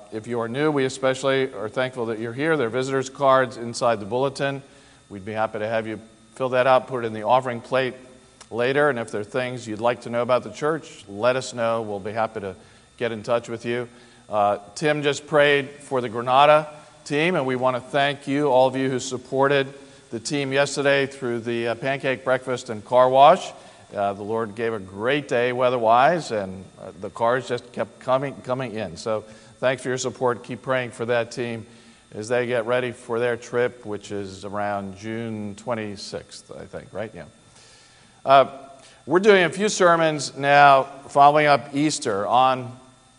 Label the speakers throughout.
Speaker 1: If you are new, we especially are thankful that you're here. There are visitors' cards inside the bulletin. We'd be happy to have you fill that out, put it in the offering plate later. And if there are things you'd like to know about the church, let us know. We'll be happy to get in touch with you. Tim just prayed for the Granada team, and we want to thank you, all of you who supported the team yesterday through the pancake breakfast and car wash. The Lord gave a great day weather-wise, and the cars just kept coming in. So thanks for your support. Keep praying for that team as they get ready for their trip, which is around June 26th, I think, right? Yeah. We're doing a few sermons now following up Easter on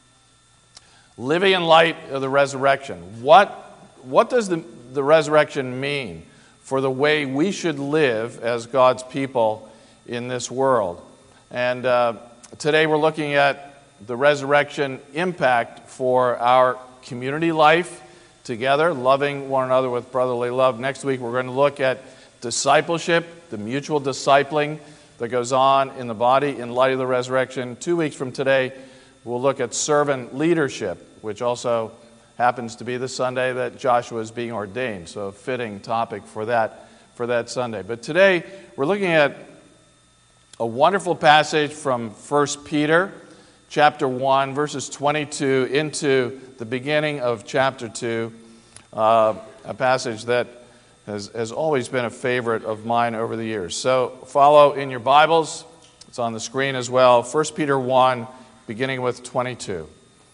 Speaker 1: living in light of the resurrection. What does the resurrection mean for the way we should live as God's people in this world? And today we're looking at the resurrection impact for our community life together, loving one another with brotherly love. Next week we're going to look at discipleship, the mutual discipling that goes on in the body in light of the resurrection. 2 weeks from today we'll look at servant leadership, which also happens to be the Sunday that Joshua is being ordained, so a fitting topic for that Sunday. But today we're looking at a wonderful passage from 1 Peter chapter 1, verses 22 into the beginning of chapter 2, a passage that has always been a favorite of mine over the years. So follow in your Bibles. It's on the screen as well. 1 Peter 1, beginning with 22.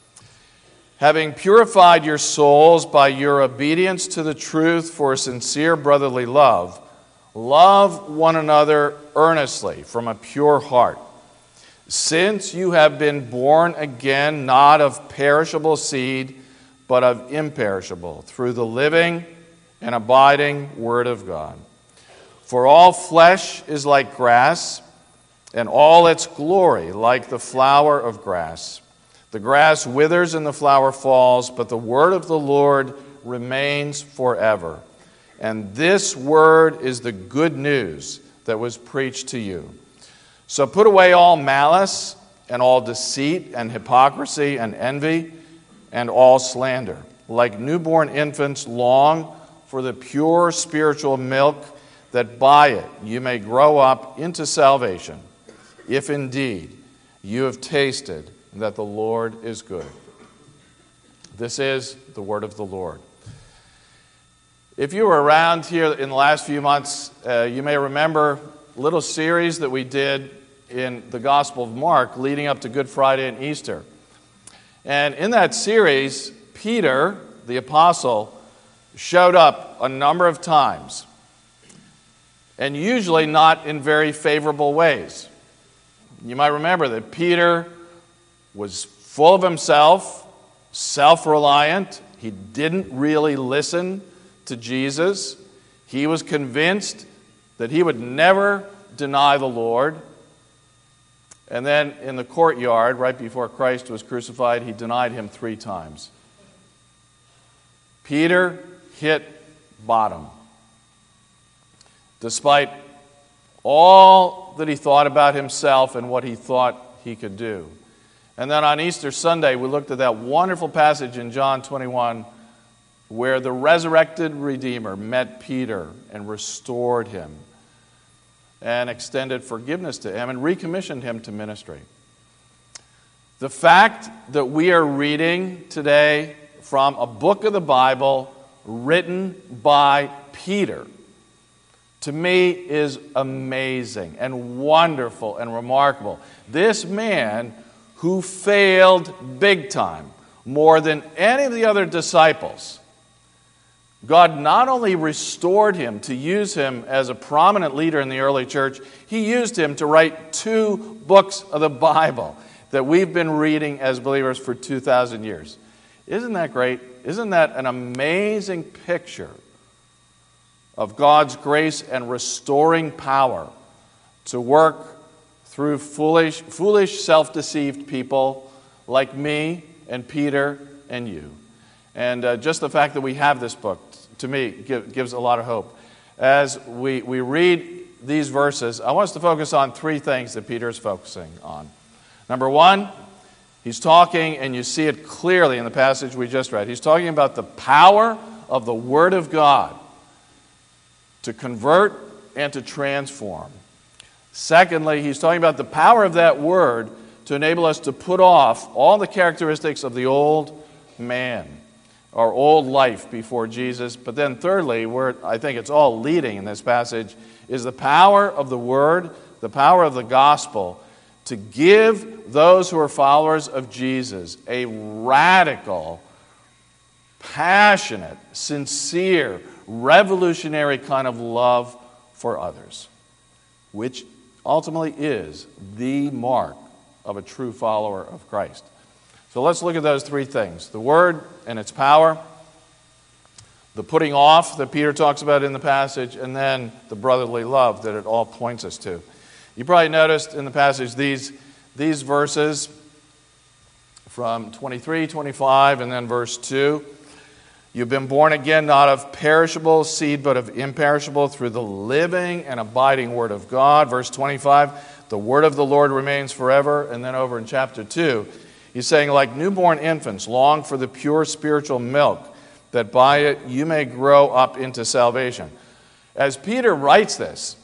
Speaker 1: Having purified your souls by your obedience to the truth for sincere brotherly love, love one another earnestly from a pure heart, since you have been born again, not of perishable seed, but of imperishable, through the living and abiding Word of God. For all flesh is like grass, and all its glory like the flower of grass. The grass withers and the flower falls, but the word of the Lord remains forever. And this word is the good news that was preached to you. So put away all malice and all deceit and hypocrisy and envy and all slander. Like newborn infants, long for the pure spiritual milk, that by it you may grow up into salvation, if indeed you have tasted that the Lord is good. This is the word of the Lord. If you were around here in the last few months, you may remember a little series that we did in the Gospel of Mark leading up to Good Friday and Easter. And in that series, Peter, the apostle, showed up a number of times, and usually not in very favorable ways. You might remember that Peter was full of himself, self-reliant. He didn't really listen to Jesus. He was convinced that he would never deny the Lord. And then in the courtyard, right before Christ was crucified, he denied him 3 times. Peter hit bottom. Despite all that he thought about himself and what he thought he could do. And then on Easter Sunday, we looked at that wonderful passage in John 21 where the resurrected Redeemer met Peter and restored him and extended forgiveness to him and recommissioned him to ministry. The fact that we are reading today from a book of the Bible written by Peter, to me, is amazing and wonderful and remarkable. This man who failed big time, more than any of the other disciples, God not only restored him to use him as a prominent leader in the early church, he used him to write 2 books of the Bible that we've been reading as believers for 2,000 years. Isn't that great? Isn't that an amazing picture of God's grace and restoring power to work through foolish, self-deceived people like me and Peter and you? And just the fact that we have this book, to me, gives a lot of hope. As we read these verses, I want us to focus on 3 things that Peter is focusing on. Number 1, He's talking, and you see it clearly in the passage we just read. He's talking about the power of the Word of God to convert and to transform. Secondly, he's talking about the power of that Word to enable us to put off all the characteristics of the old man, our old life before Jesus. But then thirdly, where I think it's all leading in this passage, is the power of the Word, the power of the gospel, to give those who are followers of Jesus a radical, passionate, sincere, revolutionary kind of love for others, which ultimately is the mark of a true follower of Christ. So let's look at those three things: the Word and its power, the putting off that Peter talks about in the passage, and then the brotherly love that it all points us to. You probably noticed in the passage these verses from 23, 25, and then verse 2. You've been born again, not of perishable seed, but of imperishable, through the living and abiding Word of God. Verse 25, the Word of the Lord remains forever. And then over in chapter 2, he's saying, like newborn infants, long for the pure spiritual milk, that by it you may grow up into salvation. As Peter writes this,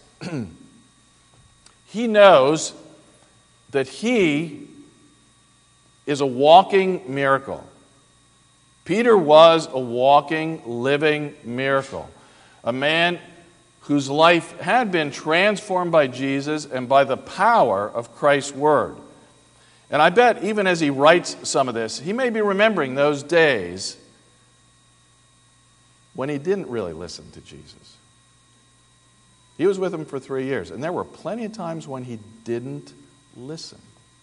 Speaker 1: he knows that he is a walking miracle. Peter was a walking, living miracle. A man whose life had been transformed by Jesus and by the power of Christ's Word. And I bet even as he writes some of this, he may be remembering those days when he didn't really listen to Jesus. He was with him for 3 years, and there were plenty of times when he didn't listen.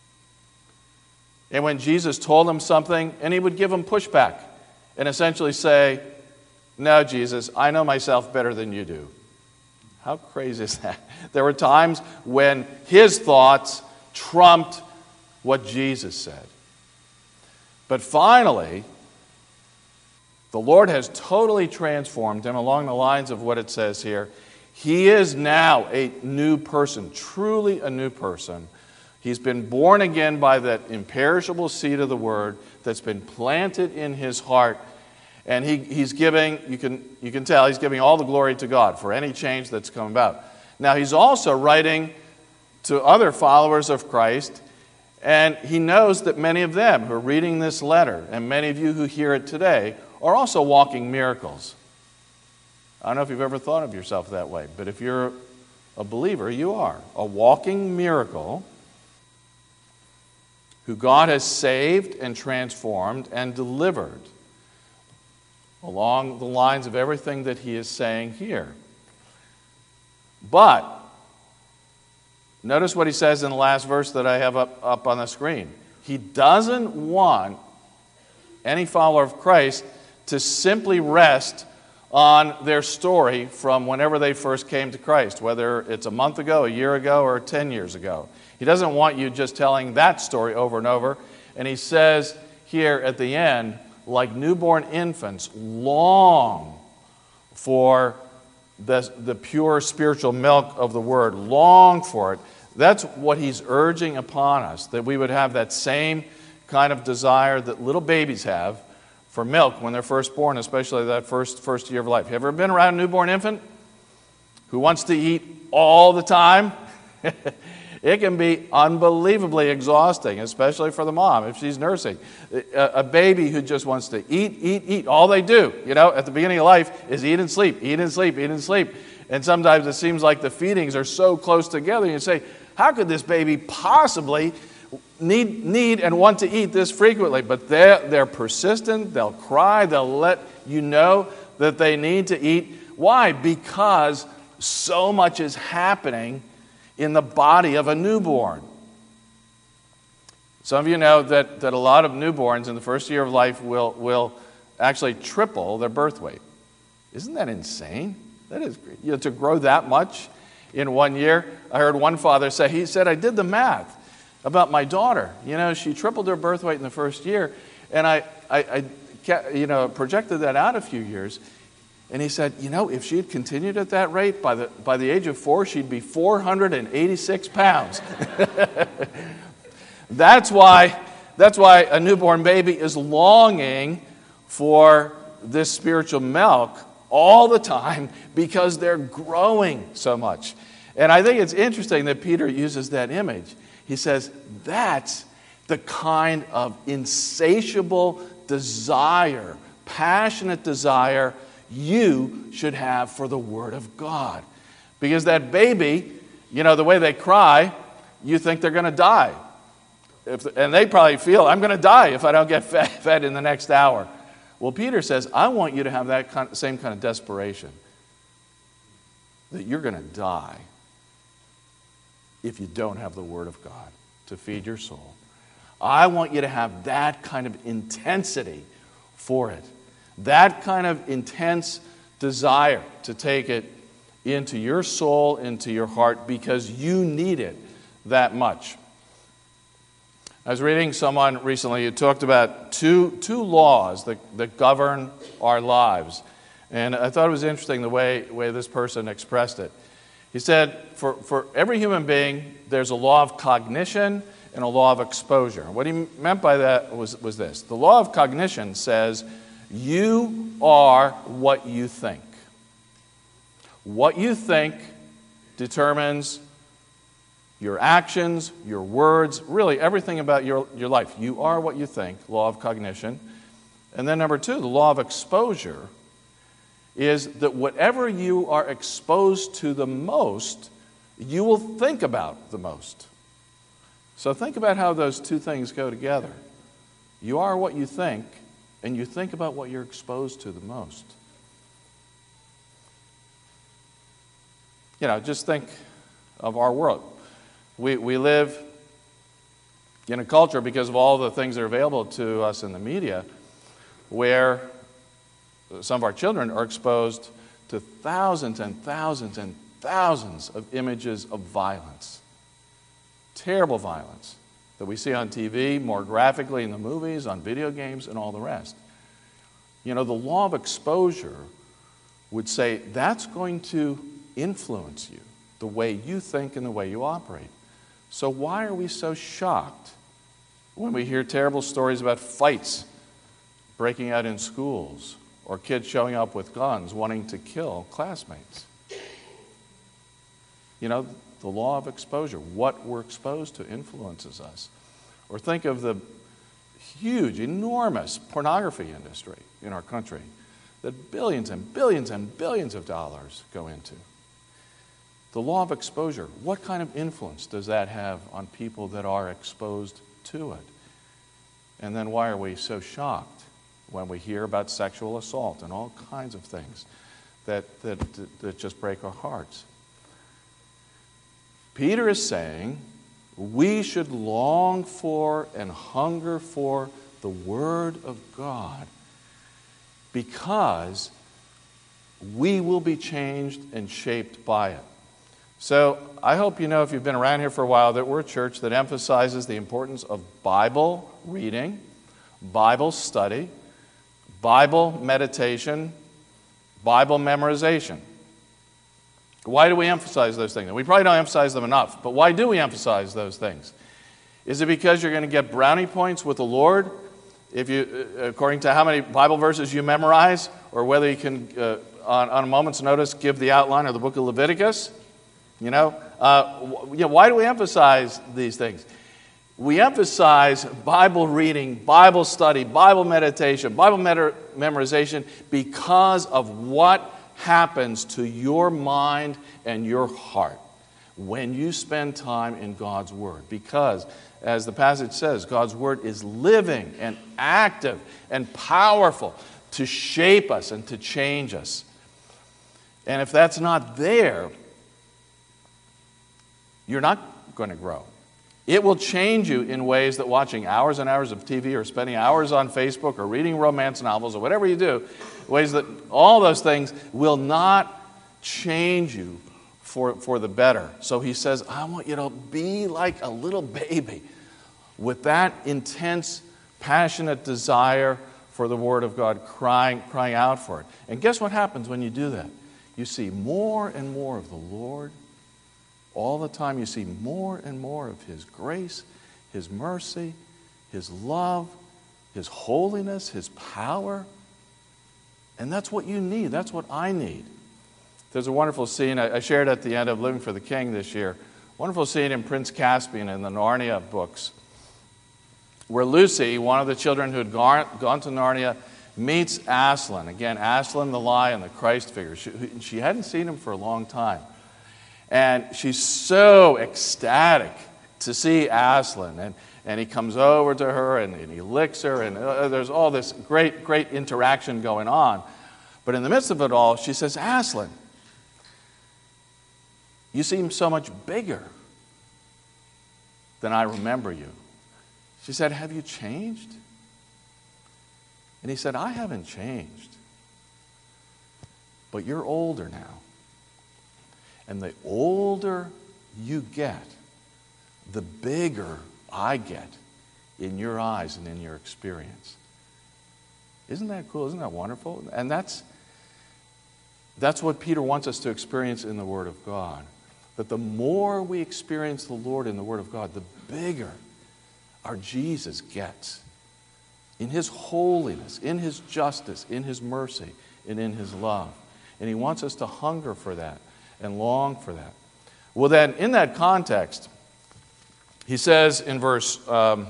Speaker 1: And when Jesus told him something, and he would give him pushback and essentially say, "No, Jesus, I know myself better than you do." How crazy is that? There were times when his thoughts trumped what Jesus said. But finally, the Lord has totally transformed him along the lines of what it says here. He is now a new person, truly a new person. He's been born again by that imperishable seed of the Word that's been planted in his heart. And he's giving, you can tell, he's giving all the glory to God for any change that's come about. Now, he's also writing to other followers of Christ, and he knows that many of them who are reading this letter, and many of you who hear it today, are also walking miracles. I don't know if you've ever thought of yourself that way, but if you're a believer, you are a walking miracle who God has saved and transformed and delivered along the lines of everything that he is saying here. But notice what he says in the last verse that I have up on the screen. He doesn't want any follower of Christ to simply rest on their story from whenever they first came to Christ, whether it's a month ago, a year ago, or 10 years ago. He doesn't want you just telling that story over and over. And he says here at the end, like newborn infants, long for the pure spiritual milk of the Word. Long for it. That's what he's urging upon us, that we would have that same kind of desire that little babies have for milk when they're first born, especially that first year of life. Have you ever been around a newborn infant who wants to eat all the time? It can be unbelievably exhausting, especially for the mom if she's nursing. A baby who just wants to eat. All they do, at the beginning of life is eat and sleep, eat and sleep, eat and sleep. And sometimes it seems like the feedings are so close together. You say, how could this baby possibly need and want to eat this frequently? But they're persistent. They'll cry. They'll let you know that they need to eat. Why? Because so much is happening in the body of a newborn. Some of you know that a lot of newborns in the first year of life will actually triple their birth weight. Isn't that insane? That is great. To grow that much in 1 year. I heard one father say, he said, I did the math about my daughter. She tripled her birth weight in the first year, and I projected that out a few years. And he said, if she had continued at that rate, by the age of 4, she'd be 486 pounds. That's why That's why a newborn baby is longing for this spiritual milk all the time, because they're growing so much. And I think it's interesting that Peter uses that image. He says, that's the kind of insatiable desire, passionate desire you should have for the Word of God. Because that baby, the way they cry, you think they're going to die. And they probably feel, I'm going to die if I don't get fed in the next hour. Well, Peter says, I want you to have that same kind of desperation, that you're going to die if you don't have the Word of God to feed your soul. I want you to have that kind of intensity for it, that kind of intense desire to take it into your soul, into your heart, because you need it that much. I was reading someone recently who talked about two laws that govern our lives. And I thought it was interesting the way this person expressed it. He said, for every human being, there's a law of cognition and a law of exposure. What he meant by that was this. The law of cognition says, you are what you think. What you think determines your actions, your words, really everything about your life. You are what you think, law of cognition. And then number two, the law of exposure is that whatever you are exposed to the most, you will think about the most. So think about how those two things go together. You are what you think, and you think about what you're exposed to the most. Just think of our world. We live in a culture, because of all the things that are available to us in the media, where some of our children are exposed to thousands and thousands and thousands of images of violence. Terrible violence that we see on TV, more graphically in the movies, on video games, and all the rest. The law of exposure would say that's going to influence you, the way you think and the way you operate. So why are we so shocked when we hear terrible stories about fights breaking out in schools, or kids showing up with guns wanting to kill classmates? The law of exposure. What we're exposed to influences us. Or think of the huge, enormous pornography industry in our country that billions and billions and billions of dollars go into. The law of exposure. What kind of influence does that have on people that are exposed to it? And then why are we so shocked when we hear about sexual assault and all kinds of things that just break our hearts? Peter is saying we should long for and hunger for the Word of God, because we will be changed and shaped by it. So I hope you know, if you've been around here for a while, that we're a church that emphasizes the importance of Bible reading, Bible study, Bible meditation, Bible memorization. Why do we emphasize those things? We probably don't emphasize them enough, but why do we emphasize those things? Is it because you're going to get brownie points with the Lord if you, according to how many Bible verses you memorize, or whether you can, on a moment's notice, give the outline of the book of Leviticus? Why do we emphasize these things? We emphasize Bible reading, Bible study, Bible meditation, Bible memorization because of what happens to your mind and your heart when you spend time in God's Word. Because, as the passage says, God's Word is living and active and powerful to shape us and to change us. And if that's not there, you're not going to grow. It will change you in ways that watching hours and hours of TV, or spending hours on Facebook, or reading romance novels, or whatever you do, ways that all those things will not change you for the better. So he says, I want you to be like a little baby with that intense, passionate desire for the Word of God, crying out for it. And guess what happens when you do that? You see more and more of the Lord. All the time you see more and more of His grace, His mercy, His love, His holiness, His power. And that's what you need. That's what I need. There's a wonderful scene I shared at the end of Living for the King this year. Wonderful scene in Prince Caspian in the Narnia books, where Lucy, one of the children who had gone to Narnia, meets Aslan. Again, Aslan the lion, the Christ figure. She hadn't seen him for a long time. And she's so ecstatic to see Aslan. And he comes over to her and he licks her. And there's all this great, great interaction going on. But in the midst of it all, she says, Aslan, you seem so much bigger than I remember you. She said, have you changed? And he said, I haven't changed. But you're older now. And the older you get, the bigger I get in your eyes and in your experience. Isn't that cool? Isn't that wonderful? And that's what Peter wants us to experience in the Word of God. That the more we experience the Lord in the Word of God, the bigger our Jesus gets. In His holiness, in His justice, in His mercy, and in His love. And He wants us to hunger for that and long for that. Well then, in that context, he says in verse 1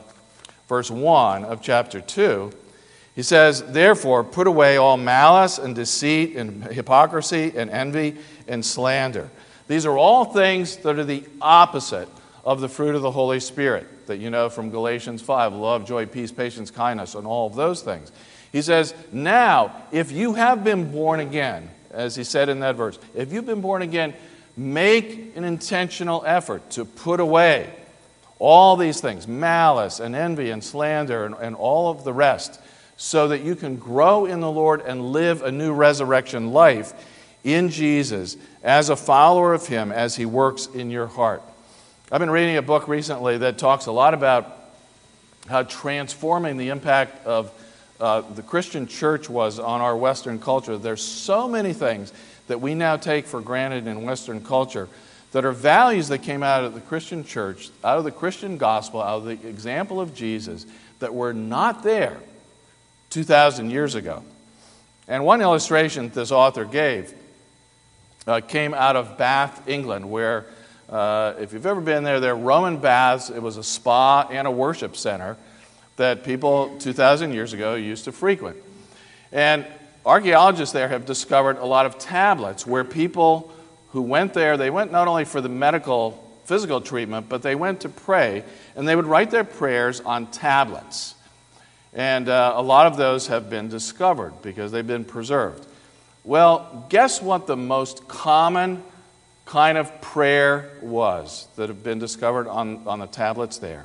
Speaker 1: of chapter 2, he says, therefore, put away all malice and deceit and hypocrisy and envy and slander. These are all things that are the opposite of the fruit of the Holy Spirit that you know from Galatians 5, love, joy, peace, patience, kindness, and all of those things. He says, now, if you have been born again, as he said in that verse, if you've been born again, make an intentional effort to put away all these things, malice and envy and slander and all of the rest, so that you can grow in the Lord and live a new resurrection life in Jesus as a follower of Him as He works in your heart. I've been reading a book recently that talks a lot about how transforming the impact of the Christian church was on our Western culture. There's so many things that we now take for granted in Western culture that are values that came out of the Christian church, out of the Christian gospel, out of the example of Jesus, that were not there 2,000 years ago. And one illustration this author gave came out of Bath, England, where, if you've ever been there, there are Roman baths. It was a spa and a worship center that people 2,000 years ago used to frequent. And archaeologists there have discovered a lot of tablets where people who went there, they went not only for the medical, physical treatment, but they went to pray, and they would write their prayers on tablets. And a lot of those have been discovered because they've been preserved. Well, guess what the most common kind of prayer was that have been discovered on the tablets there?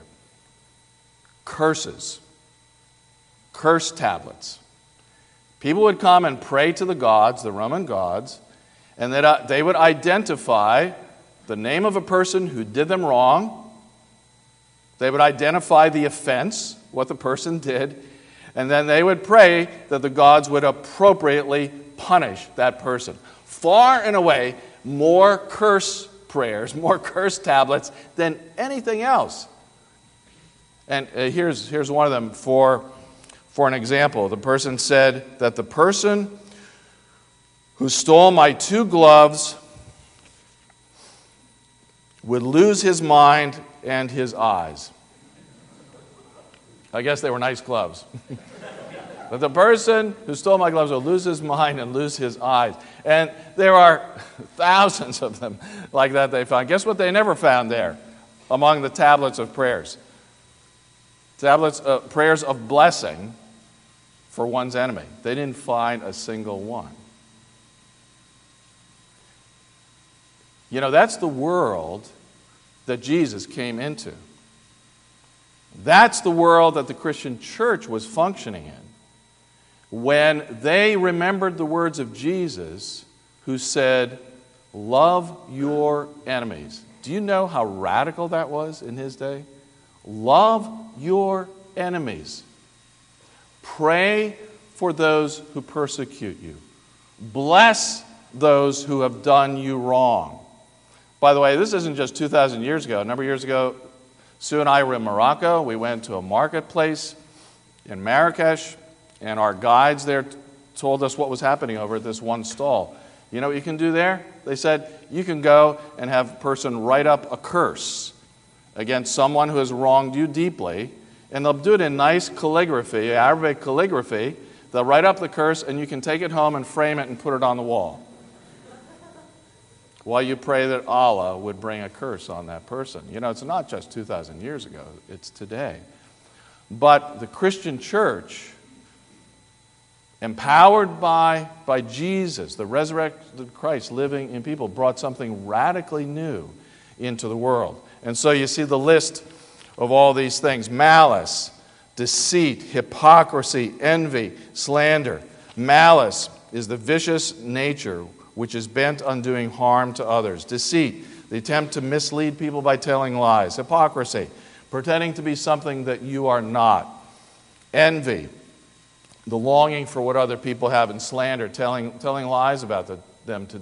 Speaker 1: Curses. Curse tablets. People would come and pray to the gods, the Roman gods, and that they would identify the name of a person who did them wrong. They would identify the offense, what the person did, and then they would pray that the gods would appropriately punish that person. Far and away, more curse prayers, more curse tablets than anything else. And here's one of them for an example. The person said that the person who stole my 2 gloves would lose his mind and his eyes. I guess they were nice gloves. But the person who stole my gloves will lose his mind and lose his eyes. And there are thousands of them like that they found. Guess what they never found there among the tablets of prayers? Tablets of prayers of blessing for one's enemy. They didn't find a single one. You know, that's the world that Jesus came into. That's the world that the Christian church was functioning in when they remembered the words of Jesus, who said, love your enemies. Do you know how radical that was in his day? Love your enemies. Pray for those who persecute you. Bless those who have done you wrong. By the way, this isn't just 2,000 years ago. A number of years ago, Sue and I were in Morocco. We went to a marketplace in Marrakesh, and our guides there told us what was happening over at this one stall. You know what you can do there? They said, you can go and have a person write up a curse against someone who has wronged you deeply, and they'll do it in nice calligraphy, Arabic calligraphy. They'll write up the curse, and you can take it home and frame it and put it on the wall, while you pray that Allah would bring a curse on that person. You know, it's not just 2,000 years ago, it's today. But the Christian church, empowered by Jesus, the resurrected Christ living in people, brought something radically new into the world. And so you see the list of all these things: malice, deceit, hypocrisy, envy, slander. Malice is the vicious nature which is bent on doing harm to others. Deceit, the attempt to mislead people by telling lies. Hypocrisy, pretending to be something that you are not. Envy, the longing for what other people have. And slander, telling lies about them to